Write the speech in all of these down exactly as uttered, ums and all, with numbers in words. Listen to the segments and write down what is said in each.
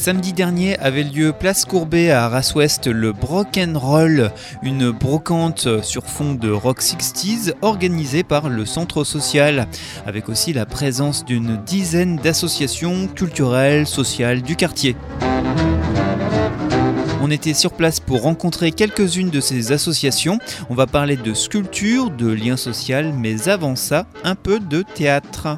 Samedi dernier avait lieu place Courbet à Arras-Ouest le Brock'n'Roll, une brocante sur fond de rock soixante organisée par le Centre social, avec aussi la présence d'une dizaine d'associations culturelles, sociales du quartier. On était sur place pour rencontrer quelques-unes de ces associations. On va parler de sculpture, de lien social, mais avant ça, un peu de théâtre.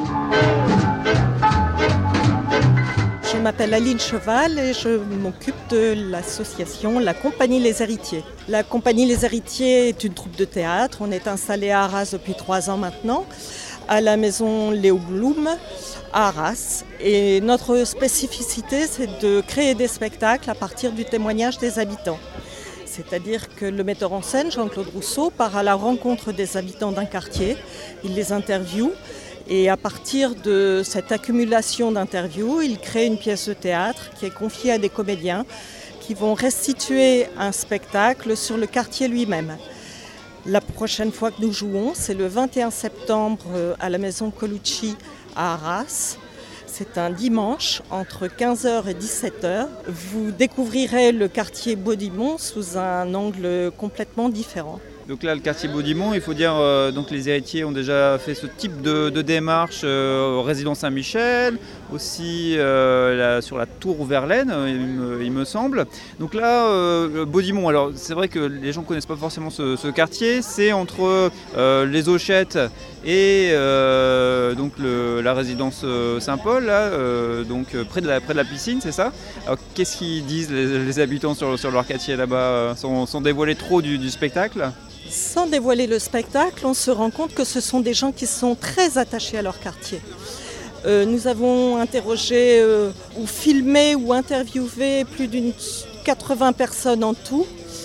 Je m'appelle Aline Cheval et je m'occupe de l'association La Compagnie Les Héritiers. La Compagnie Les Héritiers est une troupe de théâtre. On est installé à Arras depuis trois ans maintenant, à la maison Léo Blum à Arras. Et notre spécificité, c'est de créer des spectacles à partir du témoignage des habitants. C'est-à-dire que le metteur en scène, Jean-Claude Rousseau, part à la rencontre des habitants d'un quartier. Il les interviewe. Et à partir de cette accumulation d'interviews, il crée une pièce de théâtre qui est confiée à des comédiens qui vont restituer un spectacle sur le quartier lui-même. La prochaine fois que nous jouons, c'est le vingt et un septembre à la maison Colucci à Arras. C'est un dimanche entre quinze heures et dix-sept heures. Vous découvrirez le quartier Baudimont sous un angle complètement différent. Donc là, le quartier Baudimont, il faut dire euh, donc les héritiers ont déjà fait ce type de, de démarche euh, au résident Saint-Michel, aussi euh, la, sur la tour Verlaine, il me, il me semble. Donc là, euh, Baudimont, alors c'est vrai que les gens ne connaissent pas forcément ce, ce quartier, c'est entre euh, les Auchettes et euh, donc le, la résidence Saint-Paul, là, euh, donc près de, la, près de la piscine, c'est ça. Alors qu'est-ce qu'ils disent les, les habitants sur, sur leur quartier là-bas, sans, sans dévoiler trop du, du spectacle ? Sans dévoiler le spectacle, on se rend compte que ce sont des gens qui sont très attachés à leur quartier. Euh, nous avons interrogé euh, ou filmé ou interviewé plus d'une quatre-vingts personnes en tout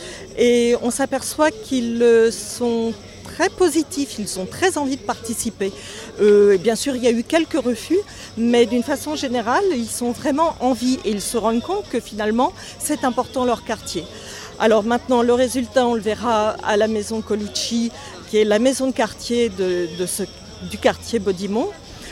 et on s'aperçoit qu'ils euh, sont très positifs, ils ont très envie de participer. Euh, et bien sûr, il y a eu quelques refus, mais d'une façon générale, ils sont vraiment en vie et ils se rendent compte que finalement, c'est important leur quartier. Alors maintenant, le résultat, on le verra à la maison Colucci, qui est la maison de quartier de, de ce, du quartier Baudimont,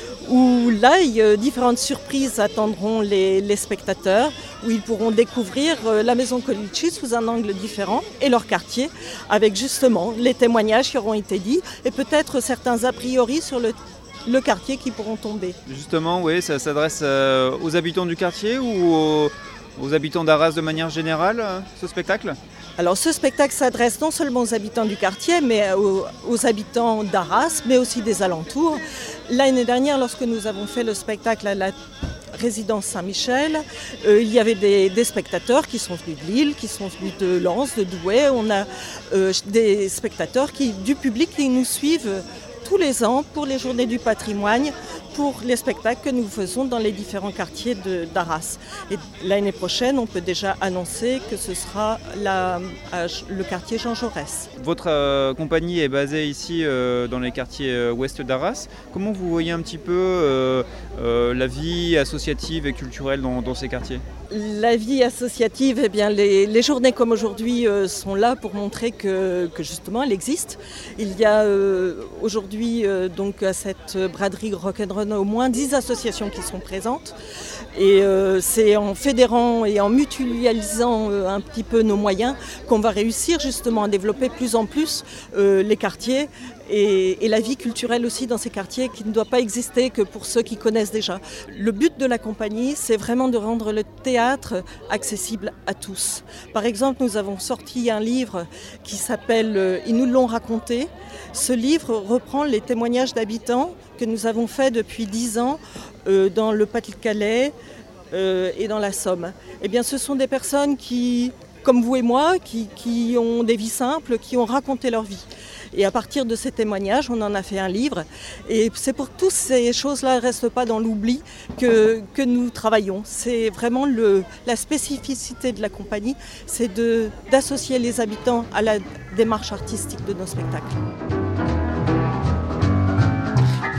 où là, il y a différentes surprises attendront les, les spectateurs, où ils pourront découvrir la maison Colucci sous un angle différent et leur quartier, avec justement les témoignages qui auront été dits et peut-être certains a priori sur le le quartier qui pourront tomber. Justement, oui, ça s'adresse euh, aux habitants du quartier ou aux, aux habitants d'Arras de manière générale, euh, ce spectacle ? Alors ce spectacle s'adresse non seulement aux habitants du quartier, mais aux, aux habitants d'Arras, mais aussi des alentours. L'année dernière, lorsque nous avons fait le spectacle à la résidence Saint-Michel, euh, il y avait des, des spectateurs qui sont venus de Lille, qui sont venus de Lens, de Douai. On a euh, des spectateurs qui, du public qui nous suivent tous les ans pour les journées du patrimoine, pour les spectacles que nous faisons dans les différents quartiers de, d'Arras. Et l'année prochaine, on peut déjà annoncer que ce sera la, le quartier Jean Jaurès. Votre euh, compagnie est basée ici euh, dans les quartiers euh, ouest d'Arras. Comment vous voyez un petit peu euh, euh, la vie associative et culturelle dans, dans ces quartiers ? La vie associative, eh bien, les, les journées comme aujourd'hui euh, sont là pour montrer que, que justement elle existe. Il y a euh, aujourd'hui euh, donc à cette braderie Rock'n'Roll au moins dix associations qui sont présentes. Et euh, c'est en fédérant et en mutualisant euh, un petit peu nos moyens qu'on va réussir justement à développer plus en plus euh, les quartiers et, et la vie culturelle aussi dans ces quartiers qui ne doit pas exister que pour ceux qui connaissent déjà. Le but de la compagnie, c'est vraiment de rendre le théâtre accessible à tous. Par exemple, nous avons sorti un livre qui s'appelle « Ils nous l'ont raconté ». Ce livre reprend les témoignages d'habitants que nous avons faits depuis dix ans euh, dans le Pas-de-Calais euh, et dans la Somme. Eh bien, ce sont des personnes qui, comme vous et moi, qui, qui ont des vies simples, qui ont raconté leur vie. Et à partir de ces témoignages, on en a fait un livre. Et c'est pour que toutes ces choses-là ne restent pas dans l'oubli que, que nous travaillons. C'est vraiment le, la spécificité de la compagnie, c'est de, d'associer les habitants à la démarche artistique de nos spectacles.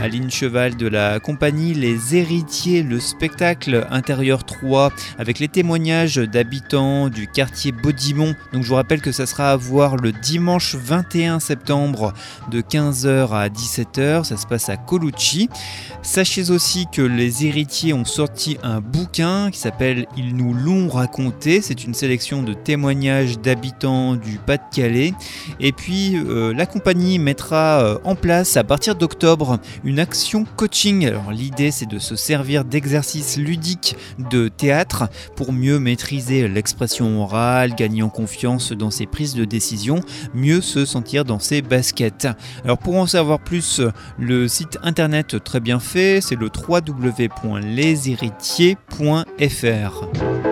Aline Cheval de la compagnie Les Héritiers, le spectacle intérieur trois avec les témoignages d'habitants du quartier Baudimont. Donc je vous rappelle que ça sera à voir le dimanche vingt et un septembre de quinze heures à dix-sept heures. Ça se passe à Colucci. Sachez aussi que les héritiers ont sorti un bouquin qui s'appelle « Ils nous l'ont raconté ». C'est une sélection de témoignages d'habitants du Pas-de-Calais. Et puis euh, la compagnie mettra euh, en place à partir d'octobre une action coaching. Alors l'idée c'est de se servir d'exercices ludiques de théâtre pour mieux maîtriser l'expression orale, gagner en confiance dans ses prises de décision, mieux se sentir dans ses baskets. Alors pour en savoir plus, le site internet très bien fait, c'est le w w w point les héritiers point f r.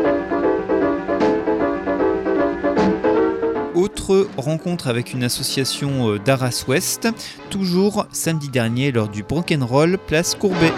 Autre rencontre avec une association d'Arras Ouest, toujours samedi dernier lors du Brock'n'Roll Place Courbet.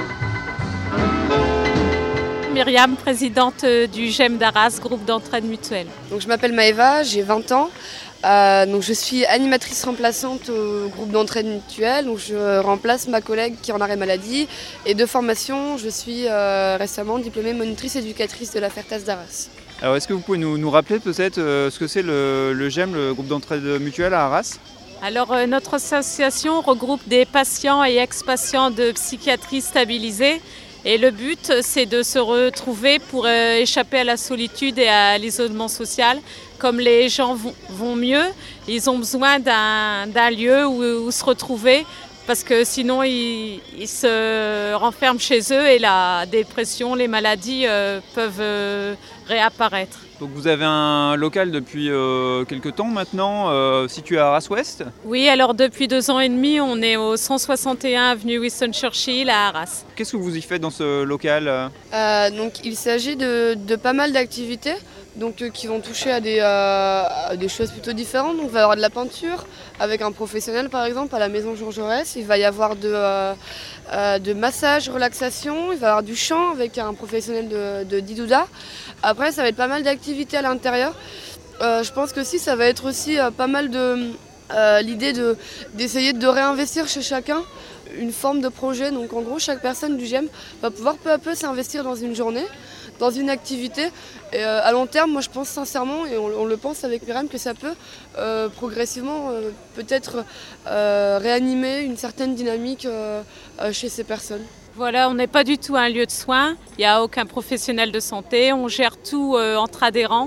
Myriam, présidente du G E M d'Arras, groupe d'entraide mutuelle. Donc, je m'appelle Maëva, j'ai vingt ans. Euh, donc, je suis animatrice remplaçante au groupe d'entraide mutuelle. Donc, je remplace ma collègue qui est en arrêt maladie. Et de formation, je suis euh, récemment diplômée monitrice éducatrice de la Fertas d'Arras. Alors est-ce que vous pouvez nous, nous rappeler peut-être euh, ce que c'est le, le G E M, le groupe d'entraide mutuelle à Arras ? Alors euh, notre association regroupe des patients et ex-patients de psychiatrie stabilisés. Et le but, c'est de se retrouver pour euh, échapper à la solitude et à l'isolement social. Comme les gens vont, vont mieux, ils ont besoin d'un, d'un lieu où, où se retrouver parce que sinon ils, ils se renferment chez eux et la dépression, les maladies euh, peuvent euh, réapparaître. Donc vous avez un local depuis euh, quelques temps maintenant, euh, situé à Arras Ouest ? Oui, alors depuis deux ans et demi, on est au cent soixante et un avenue Winston Churchill à Arras. Qu'est-ce que vous y faites dans ce local ? euh, Donc il s'agit de, de pas mal d'activités donc, euh, qui vont toucher à des, euh, à des choses plutôt différentes. Donc, il va y avoir de la peinture avec un professionnel par exemple à la maison Georges Jaurès. Il va y avoir de, euh, euh, de massage, relaxation. Il va y avoir du chant avec un professionnel de, de Didouda. Après, ça va être pas mal d'activités à l'intérieur. Euh, je pense que si, ça va être aussi euh, pas mal de euh, l'idée de, d'essayer de réinvestir chez chacun une forme de projet. Donc en gros, chaque personne du G E M va pouvoir peu à peu s'investir dans une journée, dans une activité. Et euh, à long terme, moi je pense sincèrement, et on, on le pense avec Myriam, que ça peut euh, progressivement euh, peut-être euh, réanimer une certaine dynamique euh, euh, chez ces personnes. Voilà, on n'est pas du tout un lieu de soins, il n'y a aucun professionnel de santé, on gère tout euh, entre adhérents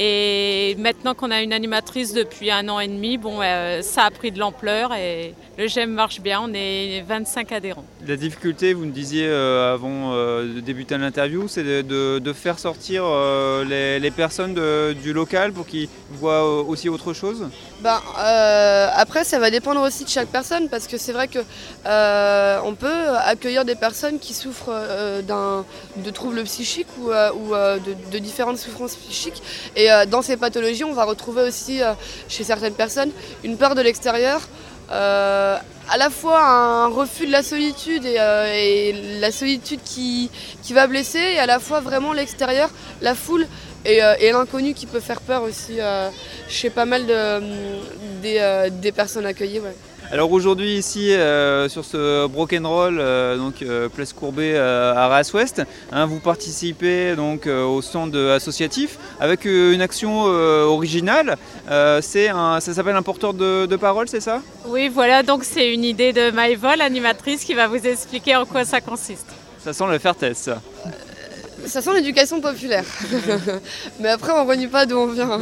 et maintenant qu'on a une animatrice depuis un an et demi, bon, euh, ça a pris de l'ampleur et le G E M marche bien, on est vingt-cinq adhérents. La difficulté, vous nous disiez euh, avant euh, de débuter l'interview, c'est de, de, de faire sortir euh, les, les personnes de, du local pour qu'ils voient aussi autre chose ? Ben, euh, après, ça va dépendre aussi de chaque personne parce que c'est vrai qu'on euh, peut accueillir des personnes qui souffrent euh, d'un, de troubles psychiques ou, euh, ou euh, de, de différentes souffrances psychiques. Et euh, dans ces pathologies, on va retrouver aussi euh, chez certaines personnes une peur de l'extérieur, euh, à la fois un refus de la solitude et, euh, et la solitude qui, qui va blesser, et à la fois vraiment l'extérieur, la foule. Et, euh, et l'inconnu qui peut faire peur aussi euh, chez pas mal de, des, euh, des personnes accueillies. Ouais. Alors aujourd'hui ici euh, sur ce Brock'n'Roll, euh, donc euh, Place Courbet euh, à Arras Ouest, hein, vous participez donc euh, au stand associatif avec euh, une action euh, originale. Euh, c'est un, ça s'appelle un porteur de, de parole, c'est ça ? Oui, voilà, donc c'est une idée de Maëva, l'animatrice, qui va vous expliquer en quoi ça consiste. Ça sent le Fertas, ça. Ça sent l'éducation populaire, mais après on ne renie pas d'où on vient.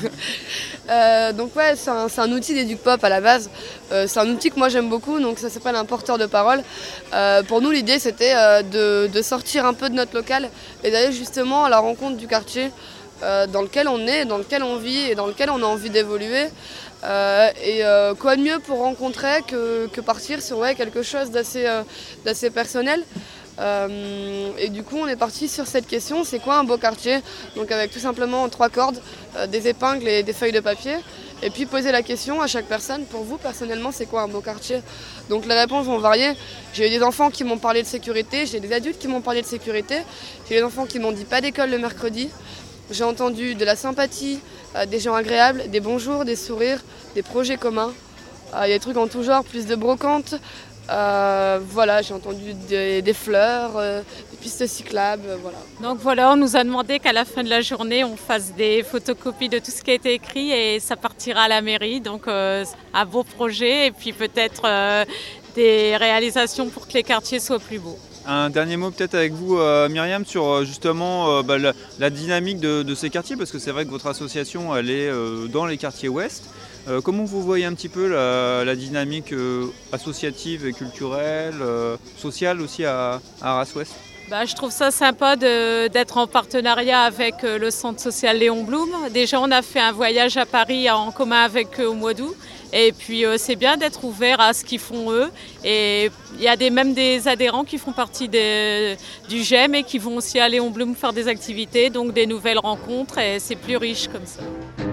euh, donc ouais, c'est un, c'est un outil d'éduc-pop à la base, euh, c'est un outil que moi j'aime beaucoup, donc ça s'appelle un porteur de parole. Euh, pour nous l'idée c'était euh, de, de sortir un peu de notre local et d'aller justement à la rencontre du quartier euh, dans lequel on est, dans lequel on vit et dans lequel on a envie d'évoluer. Euh, et euh, quoi de mieux pour rencontrer que, que partir sur ouais, quelque chose d'assez, euh, d'assez personnel. Euh, et du coup on est parti sur cette question, c'est quoi un beau quartier? Donc avec tout simplement trois cordes, euh, des épingles et des feuilles de papier, et puis poser la question à chaque personne, pour vous personnellement c'est quoi un beau quartier? Donc les réponses vont varier. J'ai eu des enfants qui m'ont parlé de sécurité, j'ai des adultes qui m'ont parlé de sécurité, j'ai des enfants qui m'ont dit pas d'école le mercredi, j'ai entendu de la sympathie, euh, des gens agréables, des bonjours, des sourires, des projets communs. Il euh, y a des trucs en tout genre, plus de brocantes, Euh, voilà, j'ai entendu des, des fleurs, euh, des pistes cyclables, euh, voilà. Donc voilà, on nous a demandé qu'à la fin de la journée, on fasse des photocopies de tout ce qui a été écrit et ça partira à la mairie. Donc euh, un beau projet et puis peut-être euh, des réalisations pour que les quartiers soient plus beaux. Un dernier mot peut-être avec vous, euh, Myriam, sur euh, justement euh, bah, la, la dynamique de, de ces quartiers, parce que c'est vrai que votre association elle est euh, dans les quartiers ouest. Euh, comment vous voyez un petit peu la, la dynamique euh, associative et culturelle, euh, sociale aussi à, à Arras-Ouest ? Bah, je trouve ça sympa de, d'être en partenariat avec euh, le centre social Léon Blum. Déjà, on a fait un voyage à Paris en commun avec eux au mois d'août. Et puis, euh, c'est bien d'être ouvert à ce qu'ils font eux. Et il y a des, même des adhérents qui font partie des, du G E M et qui vont aussi à Léon Blum faire des activités, donc des nouvelles rencontres. Et c'est plus riche comme ça.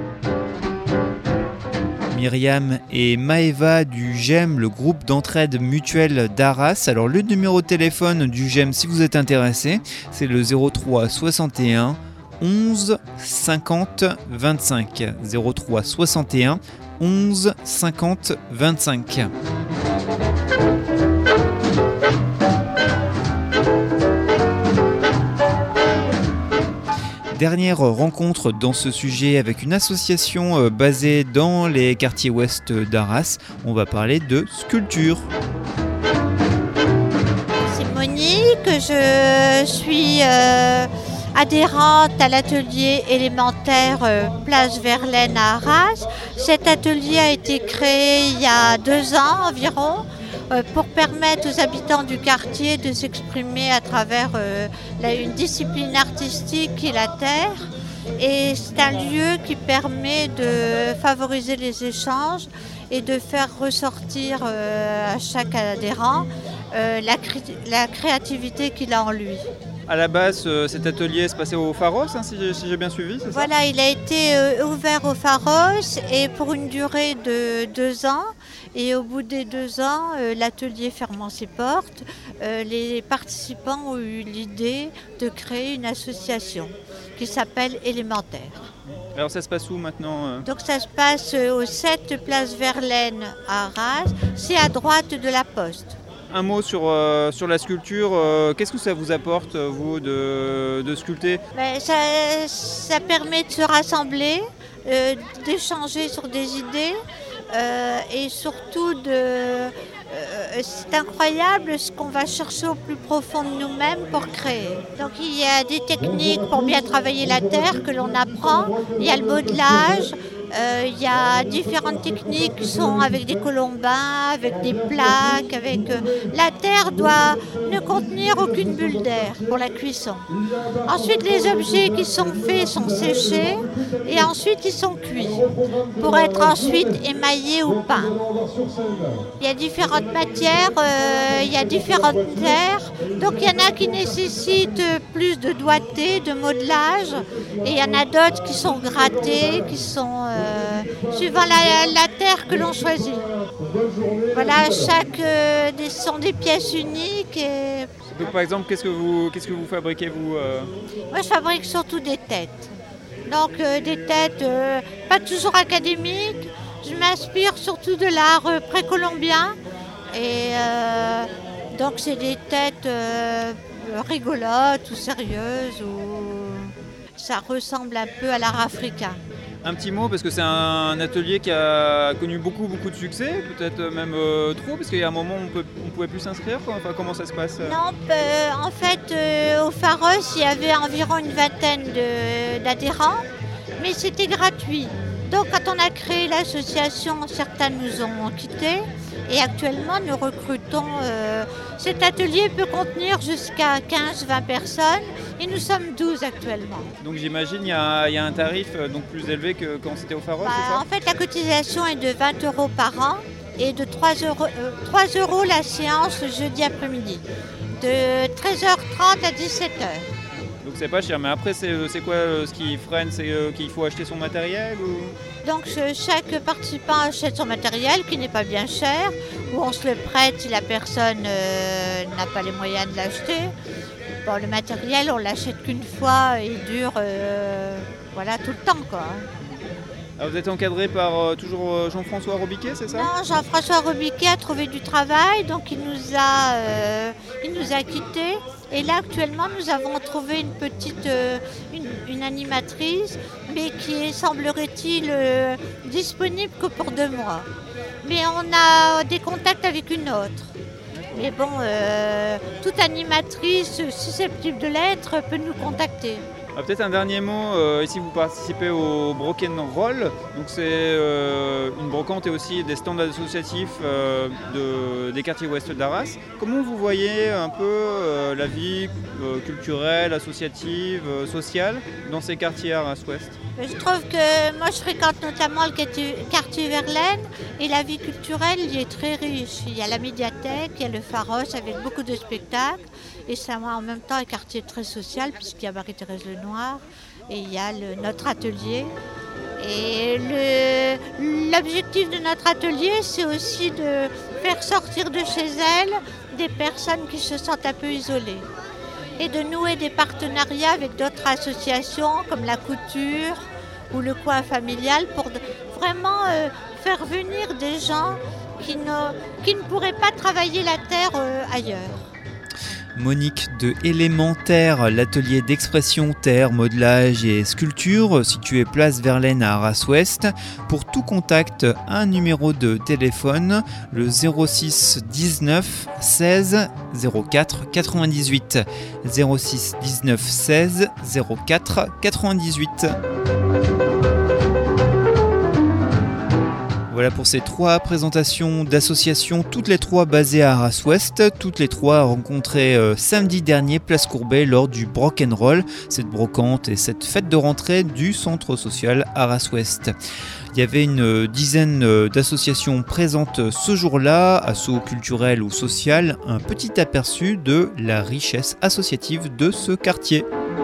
Myriam et Maëva du G E M, le groupe d'entraide mutuelle d'Arras. Alors le numéro de téléphone du G E M si vous êtes intéressé, c'est le zéro trois soixante et un onze cinquante vingt-cinq. zéro trois soixante et un onze cinquante vingt-cinq. Dernière rencontre dans ce sujet avec une association basée dans les quartiers ouest d'Arras. On va parler de sculpture. C'est Monique, je suis euh, adhérente à l'atelier élémentaire euh, Place Verlaine à Arras. Cet atelier a été créé il y a deux ans environ, pour permettre aux habitants du quartier de s'exprimer à travers euh, la, une discipline artistique qui est la terre. Et c'est un lieu qui permet de favoriser les échanges et de faire ressortir euh, à chaque adhérent euh, la, la créativité qu'il a en lui. À la base, euh, cet atelier se passait au Pharos, hein, si, j'ai, si j'ai bien suivi, c'est Voilà, ça ? il a été euh, ouvert au Pharos et pour une durée de deux ans. Et au bout des deux ans, euh, l'atelier fermant ses portes, euh, les participants ont eu l'idée de créer une association qui s'appelle Élémentaire. Alors ça se passe où maintenant euh Donc ça se passe au sept Place Verlaine à Arras, c'est à droite de la Poste. Un mot sur, euh, sur la sculpture, euh, qu'est-ce que ça vous apporte, vous, de, de sculpter ? Ben, ça, ça permet de se rassembler, euh, d'échanger sur des idées euh, et surtout de... Euh, c'est incroyable ce qu'on va chercher au plus profond de nous-mêmes pour créer. Donc il y a des techniques pour bien travailler la terre que l'on apprend, il y a le modelage. Euh, il y a différentes techniques qui sont avec des colombins, avec des plaques, avec euh, la terre doit ne contenir aucune bulle d'air pour la cuisson. Ensuite, les objets qui sont faits sont séchés et ensuite ils sont cuits pour être ensuite émaillés ou peints. Il y a différentes matières, euh, il y a différentes terres, donc il y en a qui nécessitent plus de doigté, de modelage, et il y en a d'autres qui sont grattées, qui sont euh, Euh, suivant la, la terre que l'on choisit. Voilà, chaque euh, des, sont des pièces uniques. Et... Donc par exemple, qu'est-ce que vous, qu'est-ce que vous fabriquez vous euh... Moi je fabrique surtout des têtes. Donc euh, des têtes euh, pas toujours académiques. Je m'inspire surtout de l'art euh, précolombien. Et euh, donc c'est des têtes euh, rigolotes ou sérieuses. Ou... Ça ressemble un peu à l'art africain. Un petit mot, parce que c'est un atelier qui a connu beaucoup beaucoup de succès, peut-être même euh, trop, parce qu'il y a un moment où on ne pouvait plus s'inscrire. Enfin, comment ça se passe ? Non, euh, en fait, euh, au Pharos, il y avait environ une vingtaine de, d'adhérents, mais c'était gratuit. Donc quand on a créé l'association, certains nous ont quittés et actuellement nous recrutons. Euh, cet atelier peut contenir jusqu'à quinze à vingt personnes et nous sommes douze actuellement. Donc j'imagine qu'il y, y a un tarif donc plus élevé que quand c'était au Pharos, bah, c'est ça ? En fait, la cotisation est de vingt euros par an et de trois euros, euh, trois euros la séance le jeudi après-midi, de treize heures trente à dix-sept heures. Donc c'est pas cher, mais après c'est, c'est quoi euh, ce qui freine ? C'est euh, qu'il faut acheter son matériel ou... Donc chaque participant achète son matériel qui n'est pas bien cher, ou on se le prête si la personne euh, n'a pas les moyens de l'acheter. Bon, le matériel, on l'achète qu'une fois et il dure euh, voilà, tout le temps, quoi. Alors vous êtes encadré par euh, toujours euh, Jean-François Robiquet, c'est ça? Non, Jean-François Robiquet a trouvé du travail, donc il nous a, euh, il nous a quittés. Et là, actuellement, nous avons trouvé une petite euh, une, une animatrice, mais qui est, semblerait-il, euh, disponible que pour deux mois. Mais on a des contacts avec une autre. Mais bon, euh, toute animatrice susceptible de l'être peut nous contacter. Ah, peut-être un dernier mot, euh, ici vous participez au Broken Roll, donc c'est euh, une brocante et aussi des stands associatifs euh, de, des quartiers ouest d'Arras. Comment vous voyez un peu euh, la vie euh, culturelle, associative, euh, sociale dans ces quartiers Arras-Ouest? Je trouve que moi je fréquente notamment le quartier Verlaine et la vie culturelle y est très riche. Il y a la médiathèque, il y a le Pharos avec beaucoup de spectacles et c'est en même temps un quartier très social puisqu'il y a Marie-Thérèse Lenoir et il y a le, notre atelier. Et le, l'objectif de notre atelier, c'est aussi de faire sortir de chez elles des personnes qui se sentent un peu isolées et de nouer des partenariats avec d'autres associations comme la couture ou le coin familial pour vraiment euh, faire venir des gens qui ne, qui ne pourraient pas travailler la terre euh, ailleurs. Monique de Élémentaire, l'atelier d'expression terre, modelage et sculpture, situé place Verlaine à Arras-Ouest. Pour tout contact, un numéro de téléphone, le zéro six dix-neuf seize zéro quatre quatre-vingt-dix-huit. zéro six dix-neuf seize zéro quatre quatre-vingt-dix-huit. Voilà pour ces trois présentations d'associations, toutes les trois basées à Arras-Ouest, toutes les trois rencontrées euh, samedi dernier, place Courbet, lors du Broken Roll, cette brocante et cette fête de rentrée du centre social Arras-Ouest. Il y avait une dizaine d'associations présentes ce jour-là, assos culturels ou social, un petit aperçu de la richesse associative de ce quartier.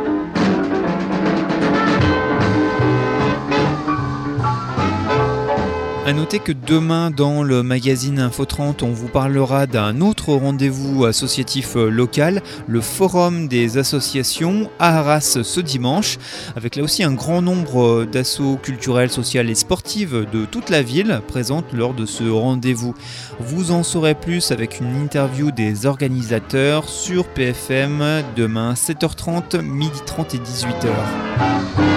A noter que demain, dans le magazine Info trente, on vous parlera d'un autre rendez-vous associatif local, le Forum des associations à Arras ce dimanche, avec là aussi un grand nombre d'assauts culturels, sociales et sportives de toute la ville présentes lors de ce rendez-vous. Vous en saurez plus avec une interview des organisateurs sur P F M demain sept heures trente, midi trente et dix-huit heures.